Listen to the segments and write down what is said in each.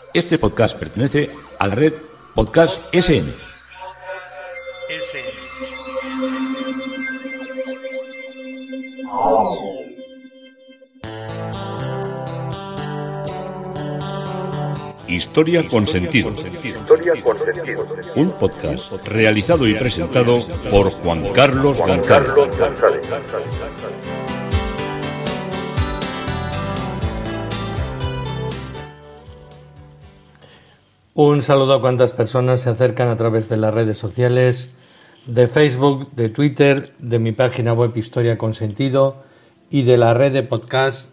Este podcast pertenece a la red Podcast SN. Historia con sentido. Un podcast realizado y presentado por Juan Carlos González. Un saludo a cuantas personas se acercan a través de las redes sociales, de Facebook, de Twitter, de mi página web Historia con Sentido y de la red de Podcast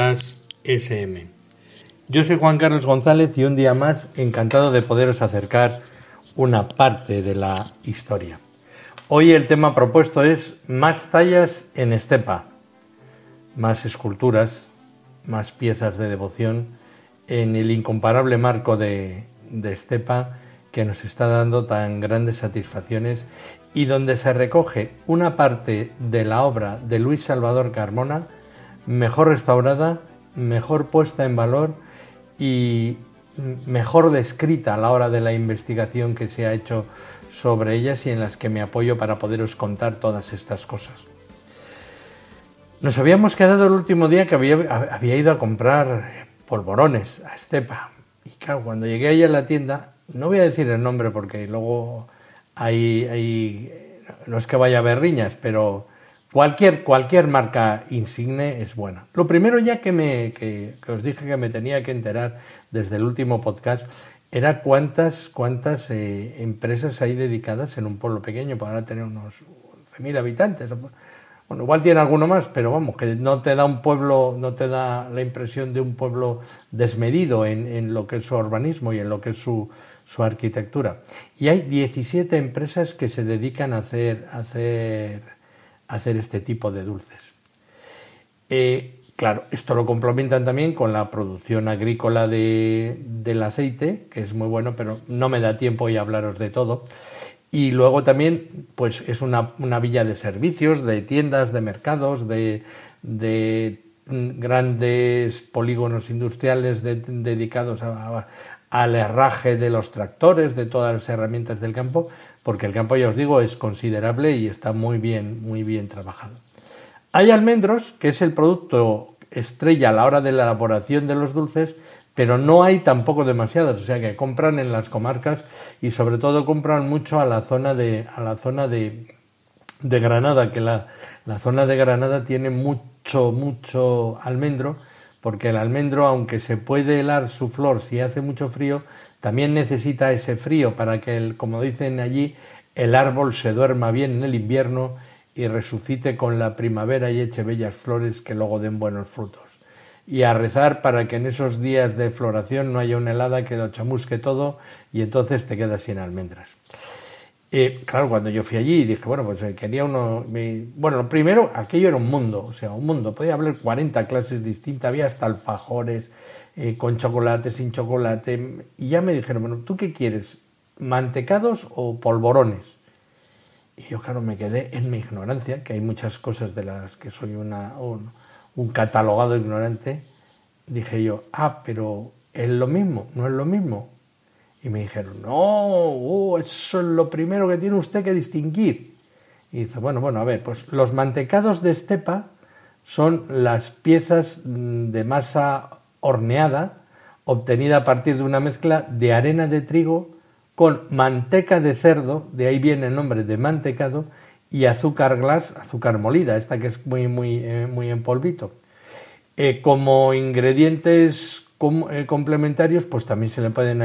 SM. Yo soy Juan Carlos González y un día más encantado de poderos acercar una parte de la historia. Hoy el tema propuesto es más tallas en estepa, más esculturas, más piezas de devoción en el incomparable marco de estepa que nos está dando tan grandes satisfacciones y donde se recoge una parte de la obra de Luis Salvador Carmona mejor restaurada, mejor puesta en valor y mejor descrita a la hora de la investigación que se ha hecho sobre ellas y en las que me apoyo para poderos contar todas estas cosas. Nos habíamos quedado el último día que había ido a comprar polvorones a estepa. Y claro, cuando llegué ahí a la tienda, no voy a decir el nombre porque luego no es que vaya a haber riñas, pero cualquier marca insigne es buena. Lo primero ya que os dije que me tenía que enterar desde el último podcast era cuántas empresas hay dedicadas en un pueblo pequeño, para tener unos 11.000 habitantes. Bueno, igual tiene alguno más, pero vamos, que no te da un pueblo, no te da la impresión de un pueblo desmedido en lo que es su urbanismo y en lo que es su arquitectura. Y hay 17 empresas que se dedican a hacer este tipo de dulces. Claro, esto lo complementan también con la producción agrícola del aceite, que es muy bueno, pero no me da tiempo hoy a hablaros de todo. Y luego también pues es una villa de servicios, de tiendas, de mercados, de grandes polígonos industriales dedicados al herraje de los tractores, de todas las herramientas del campo, porque el campo, ya os digo, es considerable y está muy bien trabajado. Hay almendros, que es el producto estrella a la hora de la elaboración de los dulces, pero no hay tampoco demasiados, o sea que compran en las comarcas y sobre todo compran mucho a la zona de Granada, que la zona de Granada tiene mucho almendro, porque el almendro, aunque se puede helar su flor si hace mucho frío, también necesita ese frío para que, como dicen allí, el árbol se duerma bien en el invierno y resucite con la primavera y eche bellas flores que luego den buenos frutos. Y a rezar para que en esos días de floración no haya una helada que lo chamusque todo y entonces te quedas sin almendras. Claro, cuando yo fui allí dije, bueno, pues quería uno... Bueno, primero, aquello era un mundo, podía haber 40 clases distintas, había hasta alfajores, con chocolate, sin chocolate, y ya me dijeron, bueno, ¿tú qué quieres? ¿Mantecados o polvorones? Y yo, claro, me quedé en mi ignorancia, que hay muchas cosas de las que soy un catalogado ignorante. Dije yo, pero ¿es lo mismo? ¿No es lo mismo? Y me dijeron, no, eso es lo primero que tiene usted que distinguir. Y dice, bueno, a ver, pues los mantecados de estepa son las piezas de masa horneada obtenida a partir de una mezcla de harina de trigo con manteca de cerdo, de ahí viene el nombre de mantecado, y azúcar glass, azúcar molida, esta que es muy en polvito. Como ingredientes complementarios, pues también se le pueden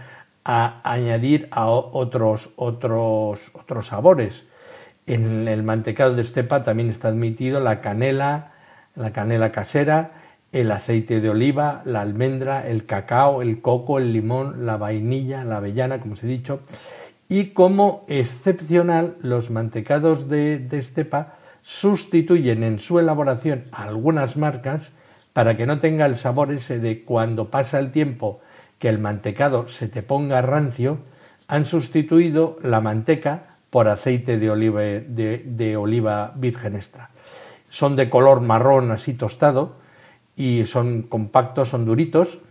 añadir a otros sabores. En el mantecado de estepa también está admitido la canela casera, el aceite de oliva, la almendra, el cacao, el coco, el limón, la vainilla, la avellana, como os he dicho. Y como excepcional, los mantecados de estepa sustituyen en su elaboración a algunas marcas para que no tenga el sabor ese de cuando pasa el tiempo que el mantecado se te ponga rancio. Han sustituido la manteca por aceite de oliva virgen extra. Son de color marrón así tostado y son compactos, son duritos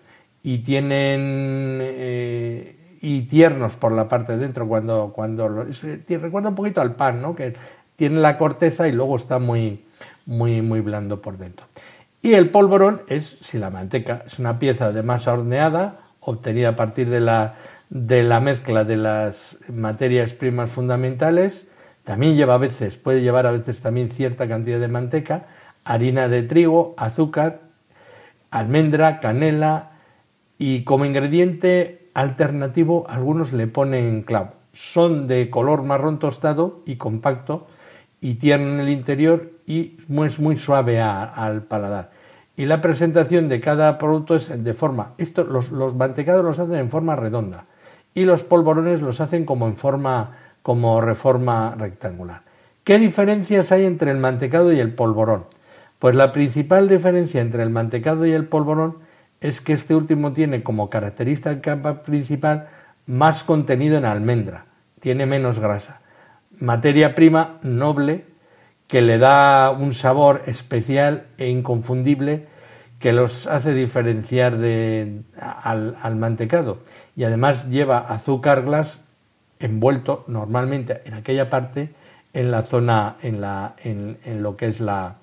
y tienen y tiernos por la parte de dentro recuerda un poquito al pan, ¿no? Que tiene la corteza y luego está muy blando por dentro. Y el polvorón es, si la manteca es una pieza de masa horneada obtenida a partir de la mezcla de las materias primas fundamentales. También puede llevar a veces también cierta cantidad de manteca, harina de trigo, azúcar, almendra, canela, y como ingrediente alternativo algunos le ponen clavo. Son de color marrón tostado y compacto y tierno en el interior y es muy suave al paladar. Y la presentación de cada producto es de forma... Los mantecados los hacen en forma redonda y los polvorones los hacen como reforma rectangular. ¿Qué diferencias hay entre el mantecado y el polvorón? Pues la principal diferencia entre el mantecado y el polvorón es que este último tiene como característica principal más contenido en almendra, tiene menos grasa, materia prima noble que le da un sabor especial e inconfundible que los hace diferenciar al mantecado, y además lleva azúcar glass envuelto normalmente en aquella parte en la zona en lo que es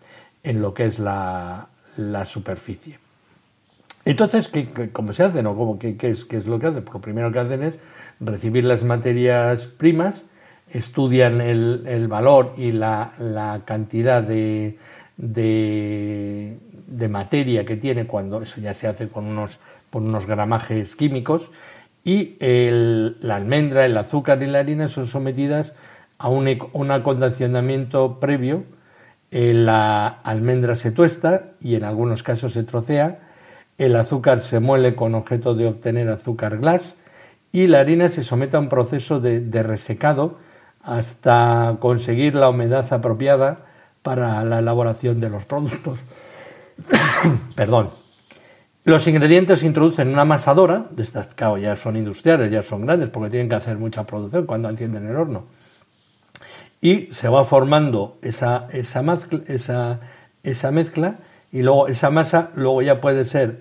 la superficie. Entonces, ¿cómo se hace? ¿No? ¿Qué es lo que hacen? Pues lo primero que hacen es recibir las materias primas, estudian el valor y la cantidad de materia que tiene, cuando eso ya se hace por unos gramajes químicos, y la almendra, el azúcar y la harina son sometidas a un acondicionamiento previo. La almendra se tuesta y en algunos casos se trocea, el azúcar se muele con objeto de obtener azúcar glass y la harina se somete a un proceso de resecado hasta conseguir la humedad apropiada para la elaboración de los productos. Perdón. Los ingredientes se introducen en una amasadora, de estas, claro, ya son industriales, ya son grandes porque tienen que hacer mucha producción cuando encienden el horno. Y se va formando esa mezcla y luego esa masa ya puede ser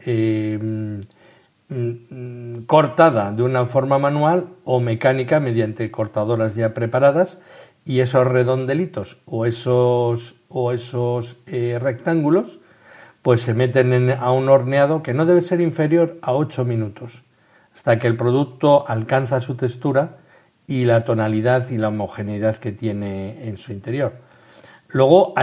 cortada de una forma manual o mecánica mediante cortadoras ya preparadas, y esos redondelitos o esos rectángulos pues se meten a un horneado que no debe ser inferior a 8 minutos hasta que el producto alcanza su textura y la tonalidad y la homogeneidad que tiene en su interior. Luego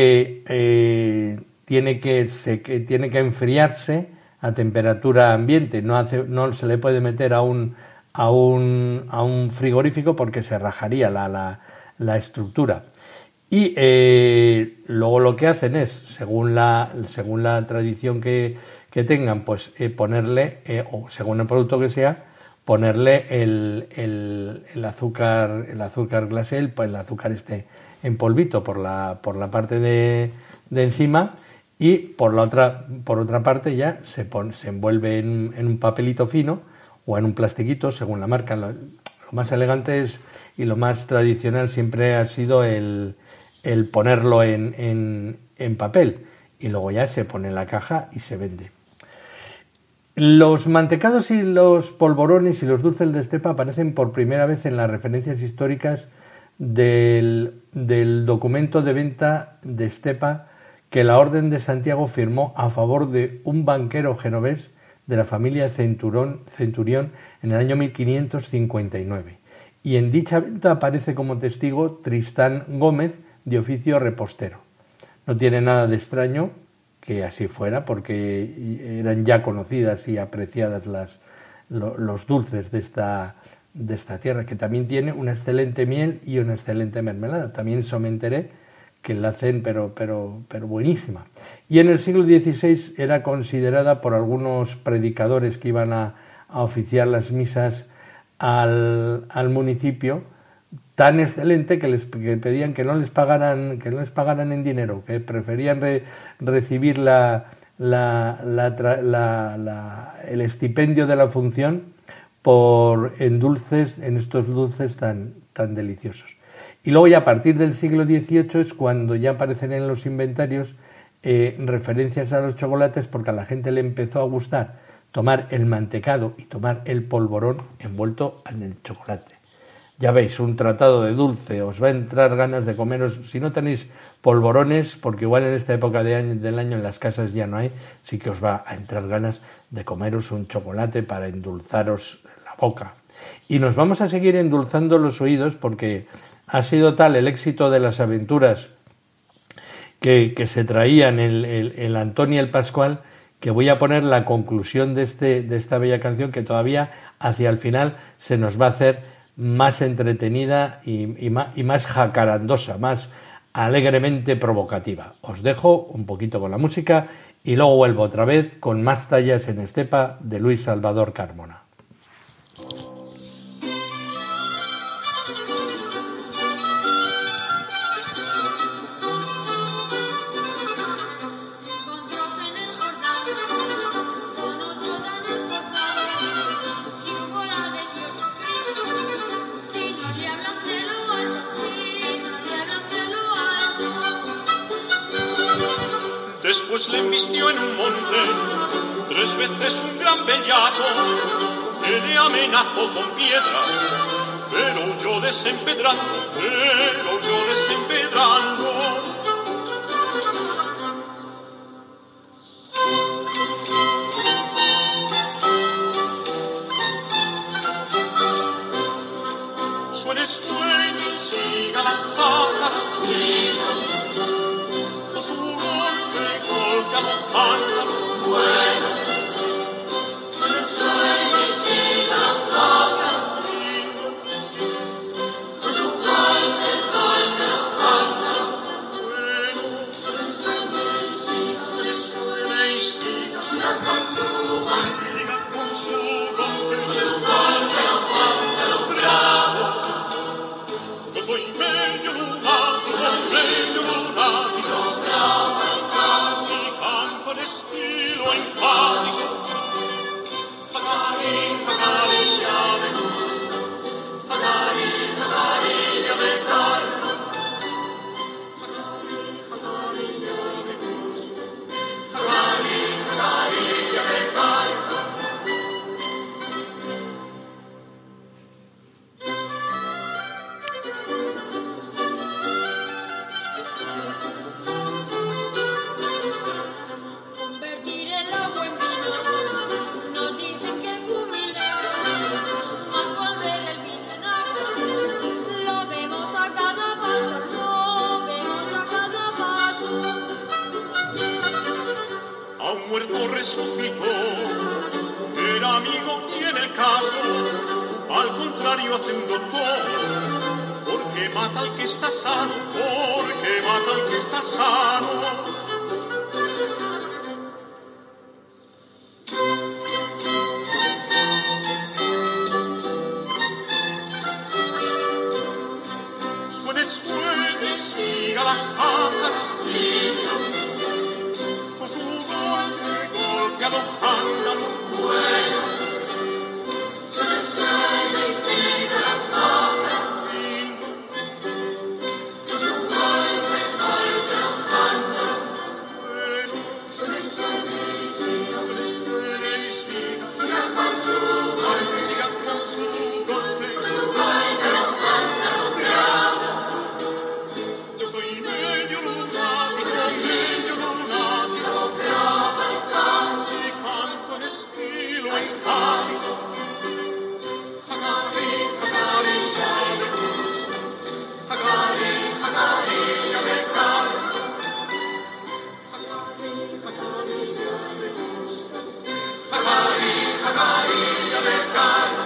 tiene que enfriarse a temperatura ambiente, no se le puede meter a un frigorífico porque se rajaría la estructura. Y luego lo que hacen es, según la tradición que tengan, pues ponerle, o según el producto que sea, ponerle el azúcar glasé, el azúcar en polvito por la parte de encima, y por otra parte ya se envuelve en un papelito fino o en un plastiquito según la marca. Lo más elegante y lo más tradicional siempre ha sido el ponerlo en papel, y luego ya se pone en la caja y se vende. Los mantecados y los polvorones y los dulces de estepa aparecen por primera vez en las referencias históricas del documento de venta de estepa que la Orden de Santiago firmó a favor de un banquero genovés de la familia Centurión en el año 1559. Y en dicha venta aparece como testigo Tristán Gómez, de oficio repostero. No tiene nada de extraño que así fuera, porque eran ya conocidas y apreciadas los dulces de esta tierra, que también tiene una excelente miel y una excelente mermelada. También eso me enteré, que la hacen pero buenísima. Y en el siglo XVI era considerada por algunos predicadores que iban a oficiar las misas al municipio tan excelente que que pedían que no les pagaran en dinero, que preferían recibir el estipendio de la función en estos dulces tan deliciosos. Y luego ya a partir del siglo XVIII es cuando ya aparecen en los inventarios referencias a los chocolates, porque a la gente le empezó a gustar tomar el mantecado y tomar el polvorón envuelto en el chocolate. Ya veis, un tratado de dulce, os va a entrar ganas de comeros, si no tenéis polvorones, porque igual en esta época del año en las casas ya no hay, sí que os va a entrar ganas de comeros un chocolate para endulzaros la boca. Y nos vamos a seguir endulzando los oídos porque ha sido tal el éxito de las aventuras que se traían el Antón y el Pascual, que voy a poner la conclusión de esta bella canción que todavía hacia el final se nos va a hacer más entretenida y más jacarandosa, más alegremente provocativa. Os dejo un poquito con la música y luego vuelvo otra vez con más tallas en estepa de Luis Salvador Carmona. Después le embistió en un monte 3 veces un gran bellaco que le amenazó con piedras, pero huyó desempedrando, Suene, siga la pájara, con su golpe mojando, bueno. Suene, siga la pájara, con su golpe mojando, bueno. Suene, siga con su golpe, con su golpe mojando, bravo. Yo soy medio lunático, bravo, casi canto en estilo enfático. Jacarilla de luz, jacarilla de carne, jacarilla de luz, jacarilla de carne. Convertir el agua en vino, nos dicen que fumilete, más volver el vino en agua. Lo vemos a cada paso, lo vemos a cada paso. A un muerto resucitó, era amigo y en el caso, al contrario hace un doctor, porque mata al que está sano, porque mata al que está sano. Suene, siga la pájara, con su golpe alojando, bueno. Suene, siga la pájara, con su golpe alojando, bueno. Suene, siga con su golpe, siga con su golpe alojando, bravo. Yo soy medio lunático, bravo, casi canto en estilo enfático. Jacarilla de luz, jacarilla de carne, jacarilla de luz, jacarilla de carne.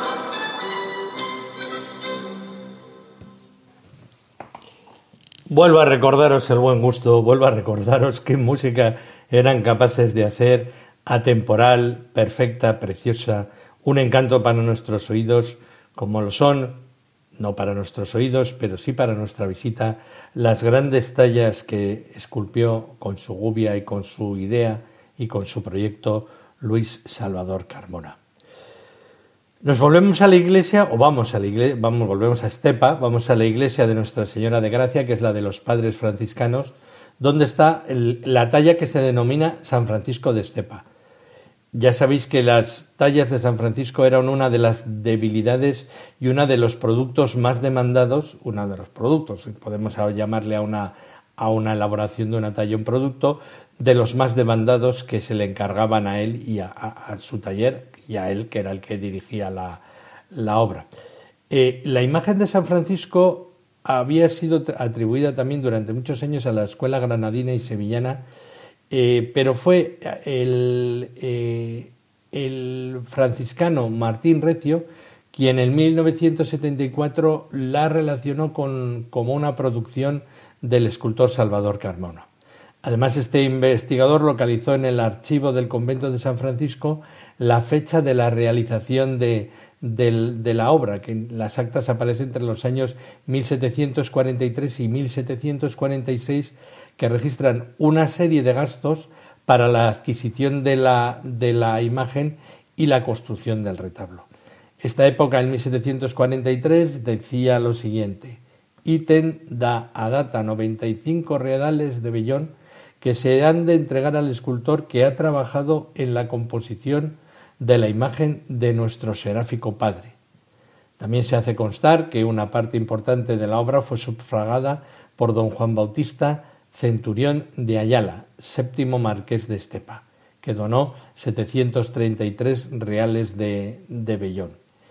Vuelvo a recordaros el buen gusto, vuelvo a recordaros qué música eran capaces de hacer, atemporal, perfecta, preciosa, un encanto para nuestros oídos, como lo son, no para nuestros oídos, pero sí para nuestra visita, las grandes tallas que esculpió con su gubia y con su idea y con su proyecto Luis Salvador Carmona. Nos volvemos a la iglesia, o vamos a la iglesia, volvemos a Estepa, vamos a la iglesia de Nuestra Señora de Gracia, que es la de los padres franciscanos, donde está la talla que se denomina San Francisco de Estepa. Ya sabéis que las tallas de San Francisco eran una de las debilidades y uno de los productos más demandados, podemos llamarle a una elaboración de una talla un producto, de los más demandados que se le encargaban a él y a su taller y a él, que era el que dirigía la obra. La imagen de San Francisco había sido atribuida también durante muchos años a la escuela granadina y sevillana, pero fue el franciscano Martín Recio quien en 1974 la relacionó como una producción del escultor Salvador Carmona. Además, este investigador localizó en el archivo del convento de San Francisco la fecha de la realización de la obra, que en las actas aparece entre los años 1743 y 1746, que registran una serie de gastos para la adquisición de la imagen y la construcción del retablo. Esta época, en 1743, decía lo siguiente: ítem da a data 95 reales de vellón que se han de entregar al escultor que ha trabajado en la composición de la imagen de nuestro seráfico Padre. También se hace constar que una parte importante de la obra fue sufragada por don Juan Bautista Centurión de Ayala, séptimo marqués de Estepa, que donó 733 reales de vellón.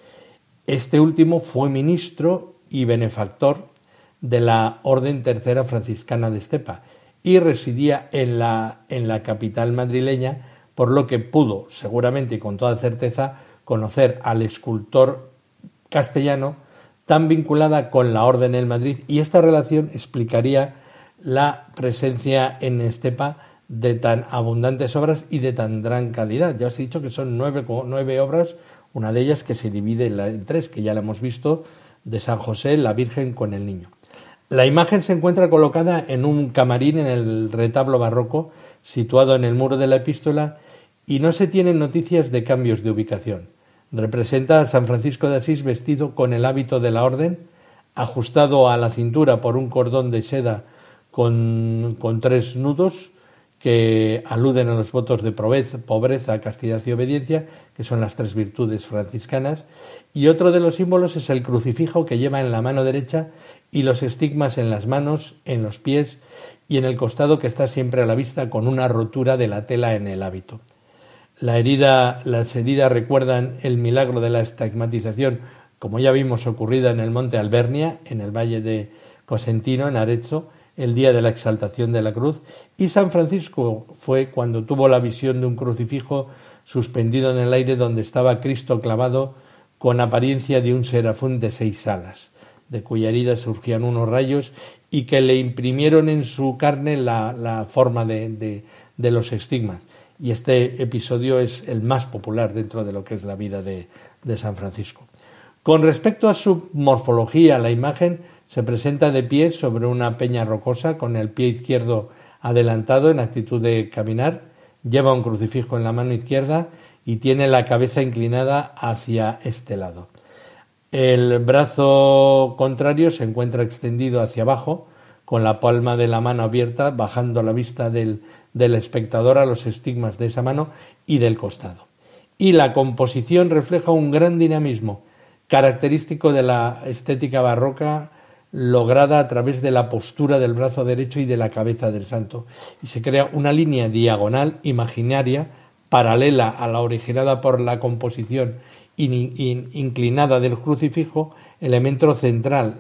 Este último fue ministro y benefactor de la Orden Tercera Franciscana de Estepa y residía en la capital madrileña, por lo que pudo, seguramente y con toda certeza, conocer al escultor castellano tan vinculada con la Orden en Madrid, y esta relación explicaría la presencia en Estepa de tan abundantes obras y de tan gran calidad. Ya os he dicho que son 9 obras, una de ellas que se divide en 3, que ya la hemos visto, de San José, la Virgen con el Niño. La imagen se encuentra colocada en un camarín en el retablo barroco, situado en el muro de la epístola, y no se tienen noticias de cambios de ubicación. Representa a San Francisco de Asís vestido con el hábito de la orden, ajustado a la cintura por un cordón de seda con 3 nudos que aluden a los votos de pobreza, castidad y obediencia, que son las 3 virtudes franciscanas, y otro de los símbolos es el crucifijo que lleva en la mano derecha y los estigmas en las manos, en los pies y en el costado, que está siempre a la vista con una rotura de la tela en el hábito. Las heridas recuerdan el milagro de la estigmatización, como ya vimos ocurrida en el monte Albernia, en el valle de Cosentino, en Arezzo, el día de la exaltación de la cruz, y San Francisco fue cuando tuvo la visión de un crucifijo suspendido en el aire donde estaba Cristo clavado con apariencia de un serafín de 6 alas, de cuya herida surgían unos rayos y que le imprimieron en su carne la forma de los estigmas. Y este episodio es el más popular dentro de lo que es la vida de San Francisco. Con respecto a su morfología, la imagen se presenta de pie sobre una peña rocosa, con el pie izquierdo adelantado en actitud de caminar, lleva un crucifijo en la mano izquierda y tiene la cabeza inclinada hacia este lado. El brazo contrario se encuentra extendido hacia abajo, con la palma de la mano abierta, bajando la vista del espectador a los estigmas de esa mano y del costado. Y la composición refleja un gran dinamismo, característico de la estética barroca, lograda a través de la postura del brazo derecho y de la cabeza del santo, y se crea una línea diagonal imaginaria paralela a la originada por la composición inclinada del crucifijo, elemento central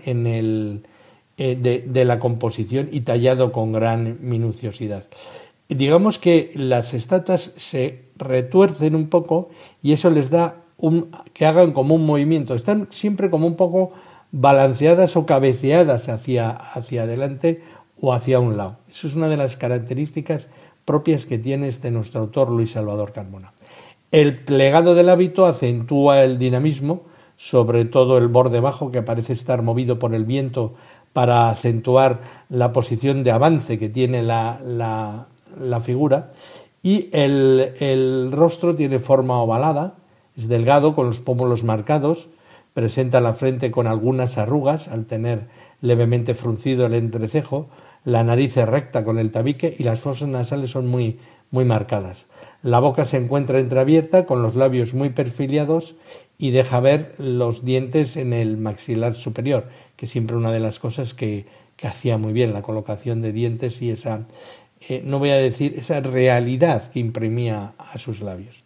de la composición y tallado con gran minuciosidad. Digamos que las estatuas se retuercen un poco y eso les da que hagan como un movimiento, están siempre como un poco balanceadas o cabeceadas hacia adelante o hacia un lado. Eso es una de las características propias que tiene nuestro autor Luis Salvador Carmona. El plegado del hábito acentúa el dinamismo, sobre todo el borde bajo, que parece estar movido por el viento para acentuar la posición de avance que tiene la figura, y el rostro tiene forma ovalada, es delgado, con los pómulos marcados, presenta la frente con algunas arrugas al tener levemente fruncido el entrecejo, la nariz es recta con el tabique y las fosas nasales son muy, muy marcadas. La boca se encuentra entreabierta, con los labios muy perfiliados y deja ver los dientes en el maxilar superior, que siempre una de las cosas que hacía muy bien, la colocación de dientes y esa, no voy a decir, esa realidad que imprimía a sus labios.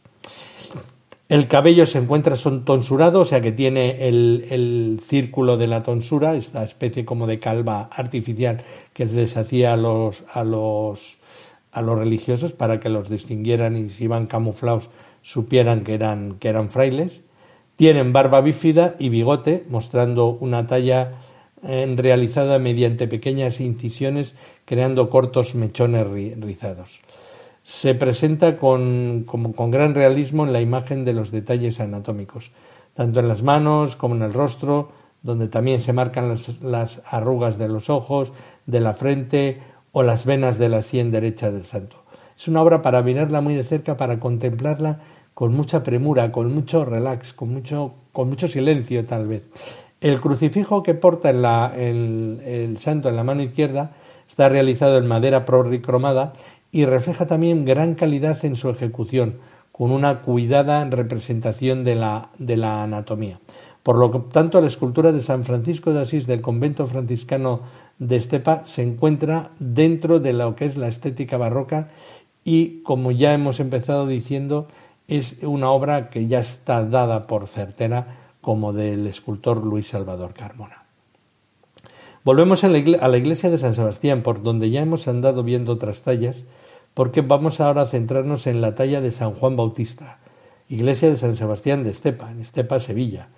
El cabello se encuentra tonsurado, o sea que tiene el círculo de la tonsura, esta especie como de calva artificial que les hacía a los religiosos para que los distinguieran y si iban camuflados supieran que eran frailes. Tienen barba bífida y bigote, mostrando una talla realizada mediante pequeñas incisiones, creando cortos mechones rizados. Se presenta con gran realismo en la imagen de los detalles anatómicos, tanto en las manos como en el rostro, donde también se marcan las arrugas de los ojos, de la frente o las venas de la sien derecha del santo. Es una obra para mirarla muy de cerca, para contemplarla con mucha premura, con mucho relax, con mucho silencio tal vez. El crucifijo que porta el santo en la mano izquierda está realizado en madera policromada y refleja también gran calidad en su ejecución, con una cuidada representación de la anatomía. Por lo tanto, la escultura de San Francisco de Asís del convento franciscano de Estepa se encuentra dentro de lo que es la estética barroca y, como ya hemos empezado diciendo, es una obra que ya está dada por certera como del escultor Luis Salvador Carmona. Volvemos a la iglesia de San Sebastián, por donde ya hemos andado viendo otras tallas, porque vamos ahora a centrarnos en la talla de San Juan Bautista, iglesia de San Sebastián de Estepa, en Estepa, Sevilla.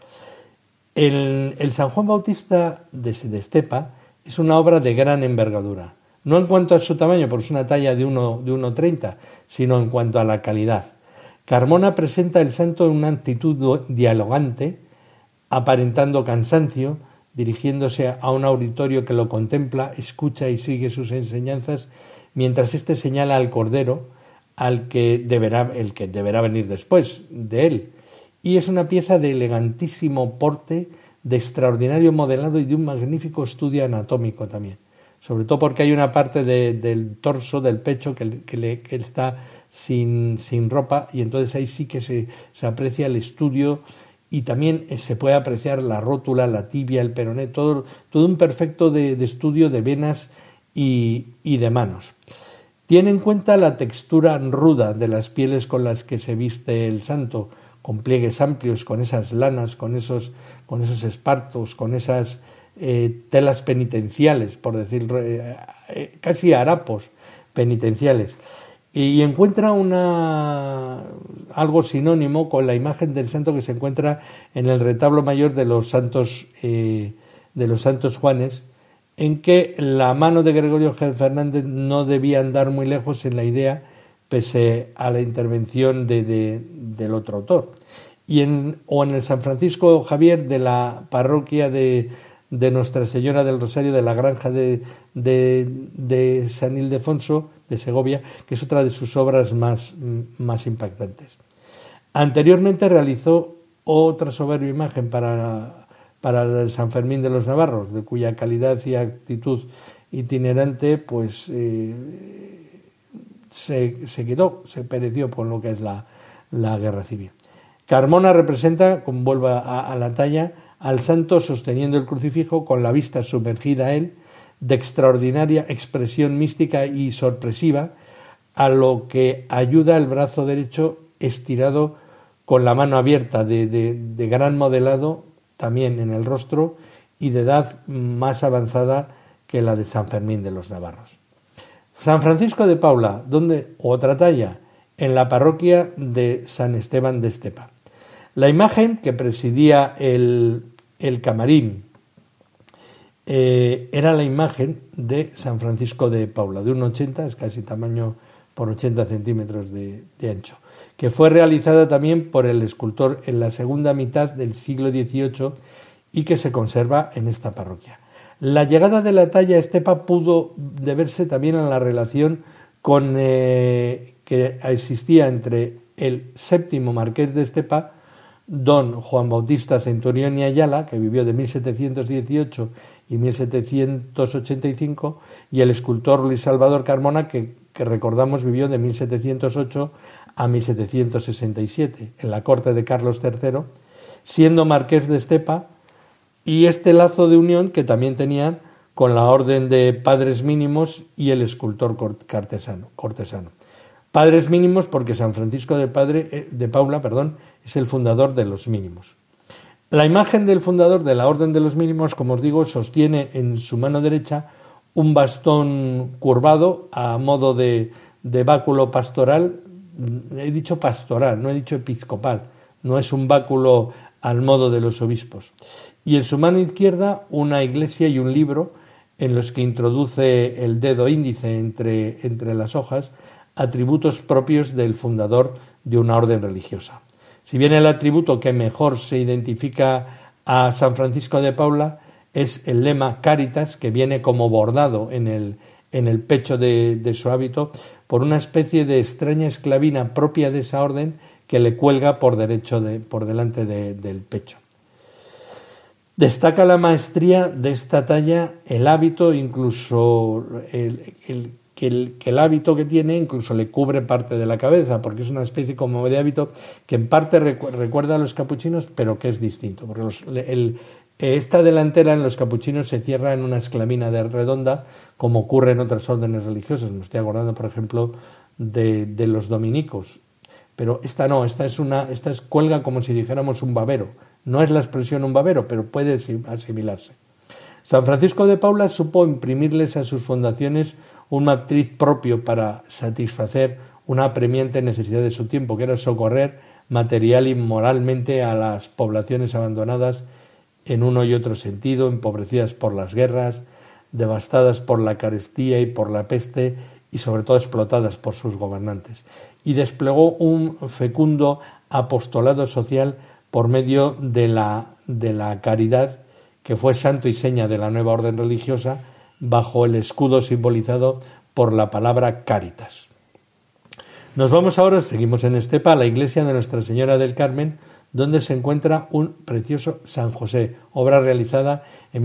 El San Juan Bautista de Estepa es una obra de gran envergadura, no en cuanto a su tamaño, porque es una talla de 1,30, sino en cuanto a la calidad. Carmona presenta el santo en una actitud dialogante, aparentando cansancio, dirigiéndose a un auditorio que lo contempla, escucha y sigue sus enseñanzas, mientras éste señala al Cordero, el que deberá venir después de él. Y es una pieza de elegantísimo porte, de extraordinario modelado y de un magnífico estudio anatómico también. Sobre todo porque hay una parte del torso, del pecho, que está sin ropa, y entonces ahí sí que se aprecia el estudio y también se puede apreciar la rótula, la tibia, el peroné, todo un perfecto de estudio de venas y de manos. Tiene en cuenta la textura ruda de las pieles con las que se viste el santo, con pliegues amplios, con esas lanas, con esos espartos, con esas telas penitenciales, por decir, casi harapos penitenciales. Y encuentra algo sinónimo con la imagen del santo que se encuentra en el retablo mayor de los santos Juanes, en que la mano de Gregorio Fernández no debía andar muy lejos en la idea, pese a la intervención del otro autor. O en el San Francisco Javier de la parroquia de Nuestra Señora del Rosario de la Granja de San Ildefonso de Segovia, que es otra de sus obras más impactantes. Anteriormente realizó otra soberbia imagen para el San Fermín de los Navarros, de cuya calidad y actitud itinerante pues se pereció por lo que es la guerra civil. Carmona representa, como vuelvo a la talla, al santo sosteniendo el crucifijo con la vista sumergida a él, de extraordinaria expresión mística y sorpresiva, a lo que ayuda el brazo derecho estirado con la mano abierta, de gran modelado también en el rostro y de edad más avanzada que la de San Fermín de los Navarros. San Francisco de Paula, donde otra talla, en la parroquia de San Esteban de Estepa. La imagen que presidía el camarín era la imagen de San Francisco de Paula, de 1,80, es casi tamaño por 80 centímetros de ancho, que fue realizada también por el escultor en la segunda mitad del siglo XVIII y que se conserva en esta parroquia. La llegada de la talla a Estepa pudo deberse también a la relación que existía entre el séptimo marqués de Estepa, don Juan Bautista Centurión y Ayala, que vivió de 1718 y 1785, y el escultor Luis Salvador Carmona, que recordamos vivió de 1708 a 1767 en la corte de Carlos III, siendo marqués de Estepa, y este lazo de unión que también tenían con la orden de padres mínimos y el escultor cortesano. Padres mínimos porque San Francisco de Paula es el fundador de los mínimos. La imagen del fundador de la orden de los mínimos, como os digo, sostiene en su mano derecha un bastón curvado a modo de báculo pastoral. He dicho pastoral, no he dicho episcopal, no es un báculo al modo de los obispos. Y en su mano izquierda una iglesia y un libro en los que introduce el dedo índice entre las hojas, atributos propios del fundador de una orden religiosa. Si bien el atributo que mejor se identifica a San Francisco de Paula es el lema Caritas, que viene como bordado en el pecho de su hábito por una especie de extraña esclavina propia de esa orden que le cuelga por delante del pecho. Destaca la maestría de esta talla, el hábito, incluso el hábito que tiene incluso le cubre parte de la cabeza, porque es una especie como de hábito que en parte recuerda a los capuchinos, pero que es distinto, porque esta delantera en los capuchinos se cierra en una esclavina redonda, como ocurre en otras órdenes religiosas. Me estoy acordando, por ejemplo, de los dominicos, pero esta no, esta cuelga como si dijéramos un babero. No es la expresión un babero, pero puede asimilarse. San Francisco de Paula supo imprimirles a sus fundaciones un matriz propio para satisfacer una apremiante necesidad de su tiempo, que era socorrer material y moralmente a las poblaciones abandonadas en uno y otro sentido, empobrecidas por las guerras, devastadas por la carestía y por la peste y sobre todo explotadas por sus gobernantes. Y desplegó un fecundo apostolado social por medio de la caridad, que fue santo y seña de la nueva orden religiosa, bajo el escudo simbolizado por la palabra Caritas. Nos vamos ahora, seguimos en Estepa, a la iglesia de Nuestra Señora del Carmen, donde se encuentra un precioso San José, obra realizada en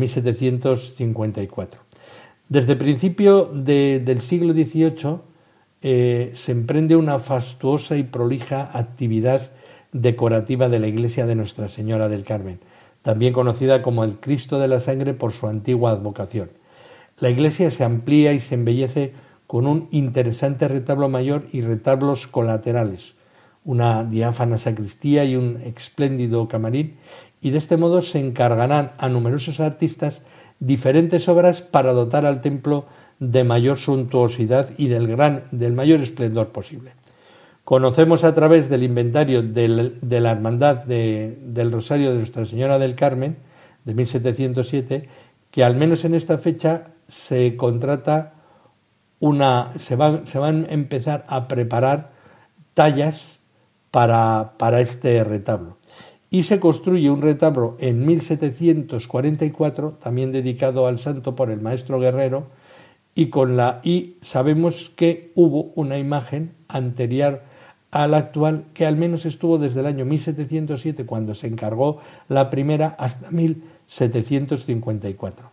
1754. Desde principio del siglo XVIII se emprende una fastuosa y prolija actividad decorativa de la iglesia de Nuestra Señora del Carmen, también conocida como el Cristo de la Sangre por su antigua advocación. La iglesia se amplía y se embellece con un interesante retablo mayor y retablos colaterales, una diáfana sacristía y un espléndido camarín, y de este modo se encargarán a numerosos artistas diferentes obras para dotar al templo de mayor suntuosidad y del mayor esplendor posible. Conocemos a través del inventario de la Hermandad del Rosario de Nuestra Señora del Carmen, de 1707, que al menos en esta fecha se contrata se van a empezar a preparar tallas para este retablo. Y se construye un retablo en 1744, también dedicado al santo por el maestro Guerrero, y sabemos que hubo una imagen anterior a la actual que al menos estuvo desde el año 1707, cuando se encargó la primera, hasta 1754.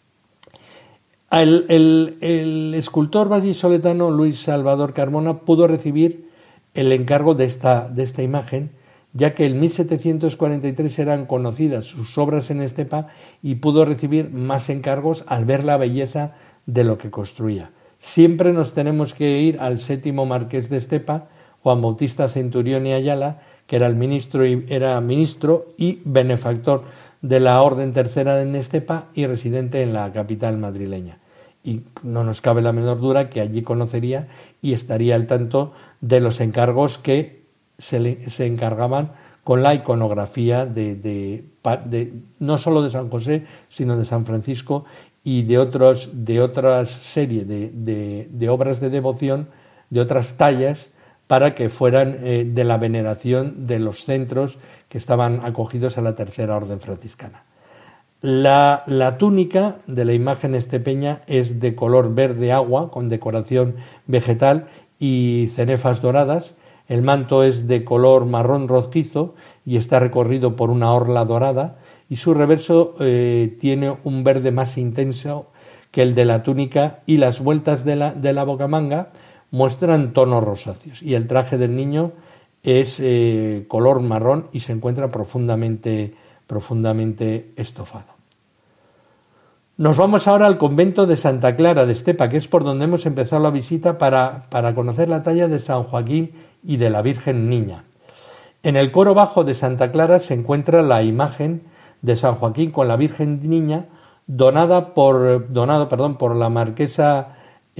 El escultor vallisoletano Luis Salvador Carmona pudo recibir el encargo de esta imagen, ya que en 1743 eran conocidas sus obras en Estepa y pudo recibir más encargos al ver la belleza de lo que construía. Siempre nos tenemos que ir al séptimo marqués de Estepa, Juan Bautista Centurión y Ayala, que era ministro y benefactor de la Orden Tercera en Estepa y residente en la capital madrileña. Y no nos cabe la menor duda que allí conocería y estaría al tanto de los encargos que se encargaban con la iconografía no solo de San José, sino de San Francisco y de otras series de obras de devoción, de otras tallas, para que fueran de la veneración de los centros que estaban acogidos a la Tercera Orden Franciscana. La túnica de la imagen estepeña es de color verde agua, con decoración vegetal y cenefas doradas. El manto es de color marrón rojizo y está recorrido por una orla dorada, y su reverso tiene un verde más intenso que el de la túnica, y las vueltas de la bocamanga muestran tonos rosáceos y el traje del niño es color marrón y se encuentra profundamente estofado. Nos vamos ahora al convento de Santa Clara de Estepa, que es por donde hemos empezado la visita para conocer la talla de San Joaquín y de la Virgen Niña. En el coro bajo de Santa Clara se encuentra la imagen de San Joaquín con la Virgen Niña donado por la marquesa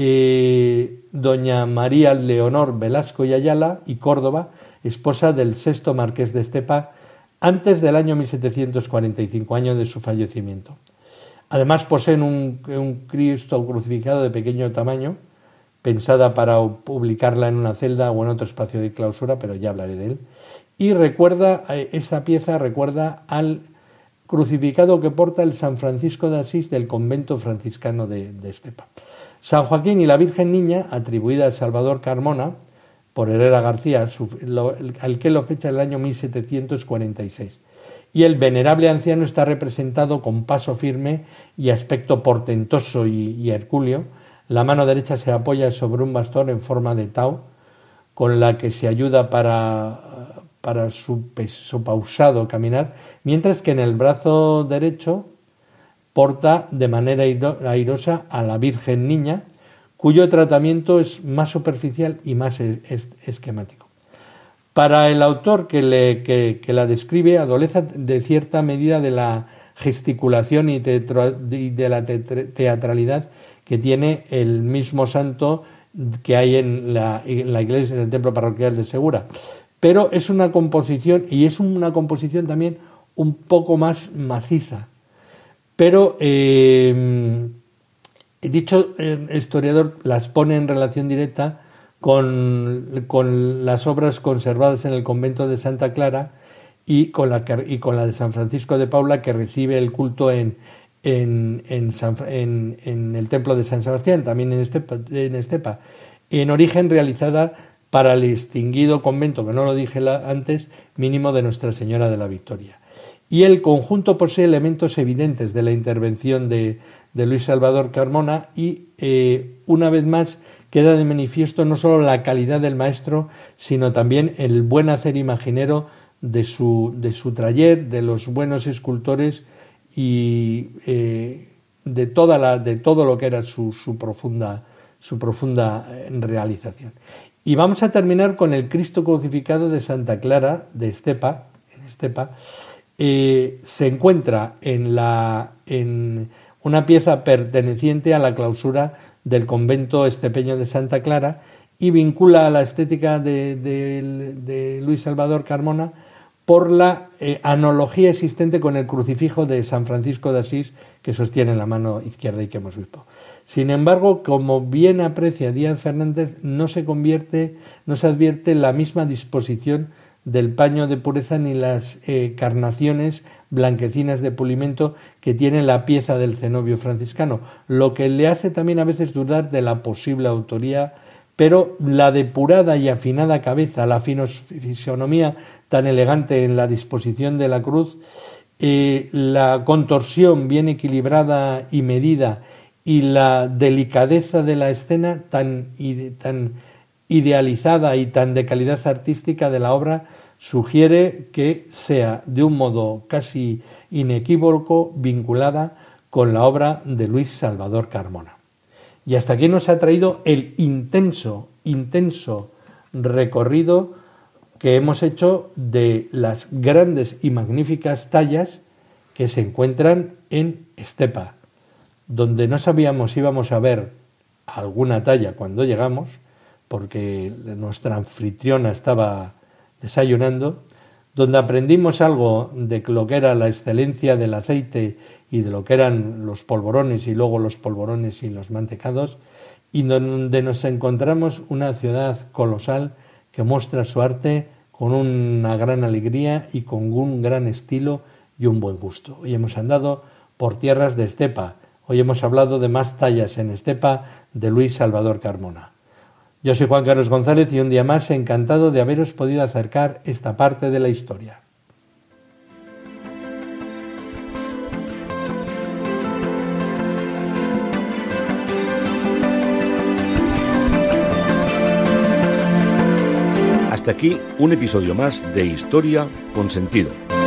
doña María Leonor Velasco y Ayala y Córdoba, esposa del sexto marqués de Estepa, antes del año 1745, año de su fallecimiento. Además poseen un Cristo crucificado de pequeño tamaño, pensada para publicarla en una celda o en otro espacio de clausura, pero ya hablaré de él. Y esta pieza recuerda al crucificado que porta el San Francisco de Asís del convento franciscano de Estepa. San Joaquín y la Virgen Niña, atribuida a Salvador Carmona por Herrera García, al que lo fecha el año 1746. Y el venerable anciano está representado con paso firme y aspecto portentoso y hercúleo. La mano derecha se apoya sobre un bastón en forma de tau, con la que se ayuda para su pausado caminar, mientras que en el brazo derecho porta de manera airosa a la Virgen Niña, cuyo tratamiento es más superficial y más esquemático. Para el autor que la describe, adolece de cierta medida de la gesticulación y de la teatralidad que tiene el mismo santo que hay en la iglesia, en el templo parroquial de Segura. Pero es una composición, y es una composición también un poco más maciza. Pero dicho historiador las pone en relación directa con las obras conservadas en el convento de Santa Clara y con la de San Francisco de Paula, que recibe el culto en el templo de San Sebastián, también en Estepa, en origen realizada para el distinguido convento, que no lo dije antes, mínimo de Nuestra Señora de la Victoria. Y el conjunto posee elementos evidentes de la intervención de Luis Salvador Carmona y, una vez más, queda de manifiesto no solo la calidad del maestro, sino también el buen hacer imaginero de su taller, de los buenos escultores y de todo lo que era su profunda realización. Y vamos a terminar con el Cristo crucificado de Santa Clara de Estepa. En Estepa se encuentra en una pieza perteneciente a la clausura del convento estepeño de Santa Clara y vincula a la estética de Luis Salvador Carmona por la analogía existente con el crucifijo de San Francisco de Asís que sostiene en la mano izquierda y que hemos visto. Sin embargo, como bien aprecia Díaz Fernández, no se advierte la misma disposición del paño de pureza ni las carnaciones blanquecinas de pulimento que tiene la pieza del cenobio franciscano, lo que le hace también a veces dudar de la posible autoría, pero la depurada y afinada cabeza, la fisonomía tan elegante en la disposición de la cruz, la contorsión bien equilibrada y medida y la delicadeza de la escena tan idealizada y tan de calidad artística de la obra sugiere que sea de un modo casi inequívoco vinculada con la obra de Luis Salvador Carmona. Y hasta aquí nos ha traído el intenso recorrido que hemos hecho de las grandes y magníficas tallas que se encuentran en Estepa, donde no sabíamos si íbamos a ver alguna talla cuando llegamos, porque nuestra anfitriona estaba desayunando, donde aprendimos algo de lo que era la excelencia del aceite y de lo que eran los polvorones y luego los polvorones y los mantecados, y donde nos encontramos una ciudad colosal que muestra su arte con una gran alegría y con un gran estilo y un buen gusto. Hoy hemos andado por tierras de Estepa, hoy hemos hablado de más tallas en Estepa de Luis Salvador Carmona. Yo soy Juan Carlos González y un día más encantado de haberos podido acercar esta parte de la historia. Hasta aquí un episodio más de Historia con Sentido.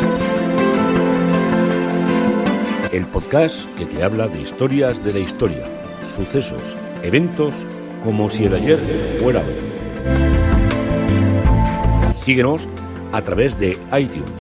El podcast que te habla de historias de la historia, sucesos, eventos, como si el ayer fuera hoy. Síguenos a través de iTunes,